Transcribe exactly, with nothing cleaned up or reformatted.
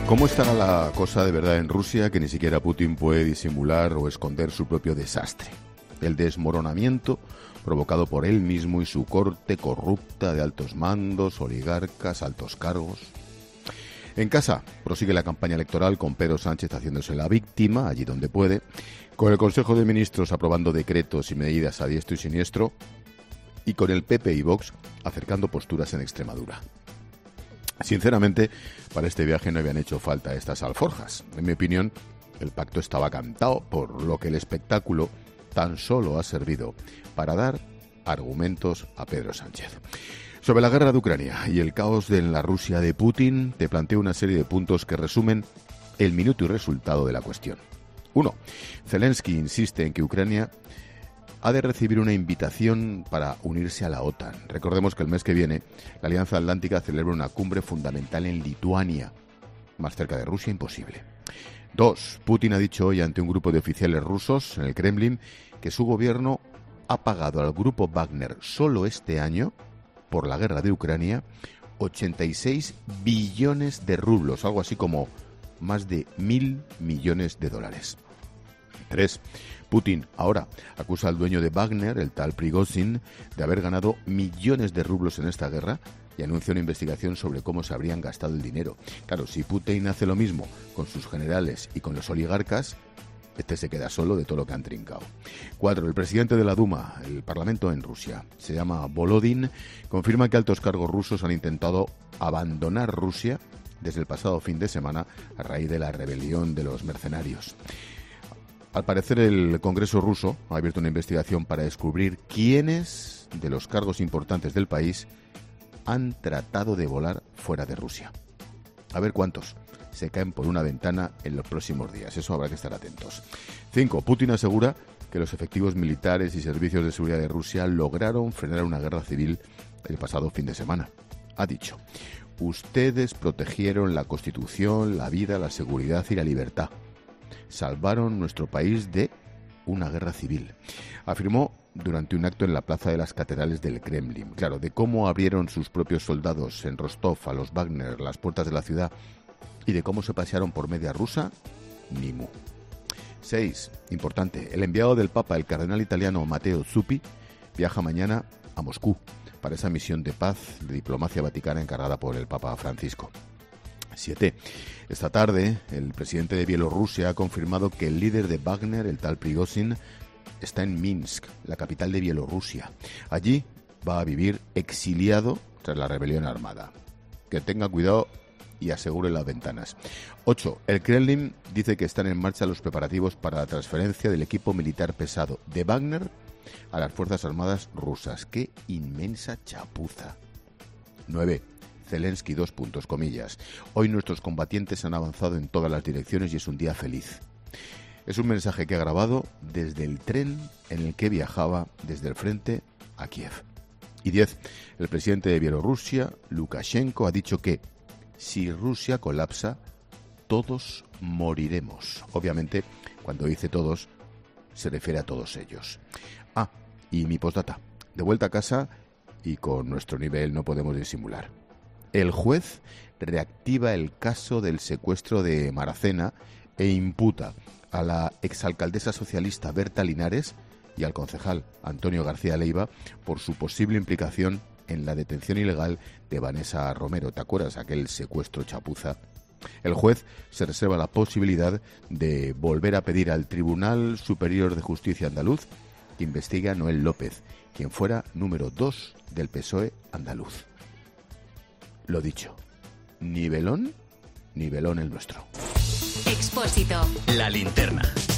¿Cómo estará la cosa de verdad en Rusia que ni siquiera Putin puede disimular o esconder su propio desastre? El desmoronamiento provocado por él mismo y su corte corrupta de altos mandos, oligarcas, altos cargos. En casa prosigue la campaña electoral con Pedro Sánchez haciéndose la víctima allí donde puede, con el Consejo de Ministros aprobando decretos y medidas a diestro y siniestro, y con el P P y Vox acercando posturas en Extremadura. Sinceramente, para este viaje no habían hecho falta estas alforjas. En mi opinión, el pacto estaba cantado, por lo que el espectáculo tan solo ha servido para dar argumentos a Pedro Sánchez. Sobre la guerra de Ucrania y el caos en la Rusia de Putin, te planteo una serie de puntos que resumen el minuto y resultado de la cuestión. uno. Zelensky insiste en que Ucrania ha de recibir una invitación para unirse a la OTAN. Recordemos que el mes que viene la Alianza Atlántica celebra una cumbre fundamental en Lituania. Más cerca de Rusia, imposible. dos. Putin ha dicho hoy ante un grupo de oficiales rusos en el Kremlin que su gobierno ha pagado al grupo Wagner solo este año, por la guerra de Ucrania, ochenta y seis billones de rublos, algo así como más de mil millones de dólares. tres. Putin ahora acusa al dueño de Wagner, el tal Prigozhin, de haber ganado millones de rublos en esta guerra y anuncia una investigación sobre cómo se habrían gastado el dinero. Claro, si Putin hace lo mismo con sus generales y con los oligarcas, este se queda solo de todo lo que han trincado. cuatro. El presidente de la Duma, el Parlamento en Rusia, se llama Volodin, confirma que altos cargos rusos han intentado abandonar Rusia desde el pasado fin de semana a raíz de la rebelión de los mercenarios. Al parecer, el Congreso ruso ha abierto una investigación para descubrir quiénes de los cargos importantes del país han tratado de volar fuera de Rusia. A ver cuántos se caen por una ventana en los próximos días. Eso habrá que estar atentos. cinco. Putin asegura que los efectivos militares y servicios de seguridad de Rusia lograron frenar una guerra civil el pasado fin de semana. Ha dicho: ustedes protegieron la Constitución, la vida, la seguridad y la libertad. Salvaron nuestro país de una guerra civil. Afirmó durante un acto en la plaza de las catedrales del Kremlin. Claro, de cómo abrieron sus propios soldados en Rostov a los Wagner las puertas de la ciudad y de cómo se pasearon por media rusa, ni mu. seis. Importante. El enviado del Papa, el cardenal italiano Matteo Zuppi, viaja mañana a Moscú para esa misión de paz de diplomacia vaticana encargada por el Papa Francisco. siete. Esta tarde, el presidente de Bielorrusia ha confirmado que el líder de Wagner, el tal Prigozhin, está en Minsk, la capital de Bielorrusia. Allí va a vivir exiliado tras la rebelión armada. Que tenga cuidado y asegure las ventanas. ocho. El Kremlin dice que están en marcha los preparativos para la transferencia del equipo militar pesado de Wagner a las Fuerzas Armadas rusas. ¡Qué inmensa chapuza! nueve. Zelensky, dos puntos, comillas. Hoy nuestros combatientes han avanzado en todas las direcciones y es un día feliz. Es un mensaje que ha grabado desde el tren en el que viajaba desde el frente a Kiev. Y diez. El presidente de Bielorrusia, Lukashenko, ha dicho que si Rusia colapsa, todos moriremos. Obviamente, cuando dice todos, se refiere a todos ellos. Ah, y mi postdata. De vuelta a casa y con nuestro nivel no podemos disimular. El juez reactiva el caso del secuestro de Maracena e imputa a la exalcaldesa socialista Berta Linares y al concejal Antonio García Leiva por su posible implicación en la detención ilegal de Vanessa Romero. ¿Te acuerdas? Aquel secuestro chapuza. El juez se reserva la posibilidad de volver a pedir al Tribunal Superior de Justicia andaluz que investigue a Noel López, quien fuera número dos del P S O E andaluz. Lo dicho, nivelón, nivelón el nuestro. Expósito. La linterna.